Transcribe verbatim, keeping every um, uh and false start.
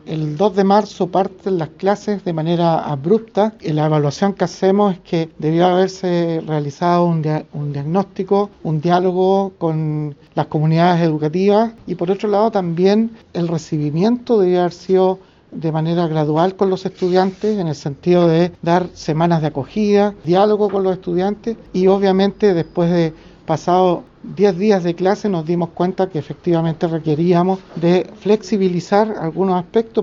el dos de marzo parten las clases de manera abrupta y la evaluación que hacemos es que debió haberse realizado un, dia- un diagnóstico, un diálogo con las comunidades educativas y por otro lado también el recibimiento debió haber sido de manera gradual con los estudiantes en el sentido de dar semanas de acogida, diálogo con los estudiantes y obviamente después de pasado diez días de clase nos dimos cuenta que efectivamente requeríamos de flexibilizar algunos aspectos.